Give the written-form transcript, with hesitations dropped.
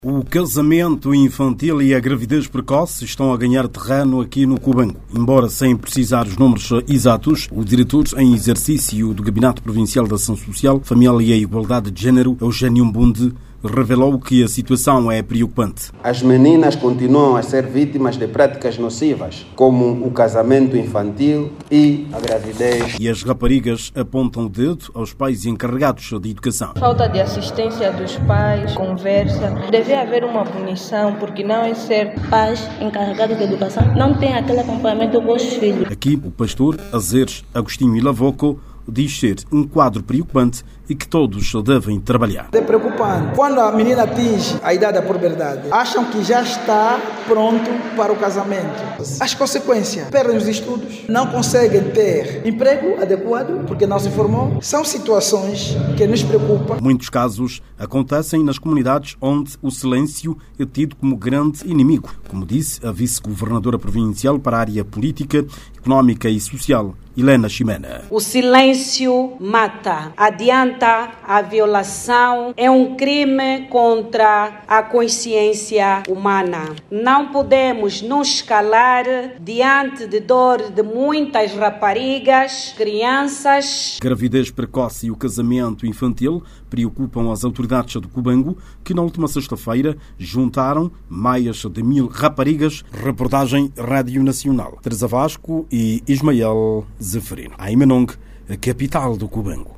O casamento infantil e a gravidez precoce estão a ganhar terreno aqui no Cubango. Embora sem precisar os números exatos, o diretor em exercício do Gabinete Provincial da Ação Social, Família e Igualdade de Género, Eugênio Mbunde, revelou que a situação é preocupante. As meninas continuam a ser vítimas de práticas nocivas, como o casamento infantil e a gravidez. E as raparigas apontam o dedo aos pais encarregados de educação. Falta de assistência dos pais, conversa. Deve haver uma punição, porque não é ser pais encarregados de educação, não tem aquele acompanhamento com os filhos. Aqui, o pastor Azeres Agostinho Ilavoco diz ser um quadro preocupante e que todos devem trabalhar. É preocupante. Quando a menina atinge a idade da puberdade, acham que já está pronto para o casamento. As consequências, perdem os estudos, não conseguem ter emprego adequado porque não se formou. São situações que nos preocupam. Muitos casos acontecem nas comunidades onde o silêncio é tido como grande inimigo, como disse a vice-governadora provincial para a área política, económica e social, Helena Ximena. O silêncio mata, adianta a violação, é um crime contra a consciência humana. Não podemos nos calar diante de dor de muitas raparigas, crianças. Gravidez precoce e o casamento infantil preocupam as autoridades do Cubango, que na última sexta-feira juntaram mais de 1000 raparigas. Reportagem Rádio Nacional. Teresa Vasco e Ismael Zeferino. A Imanong, a capital do Cubango.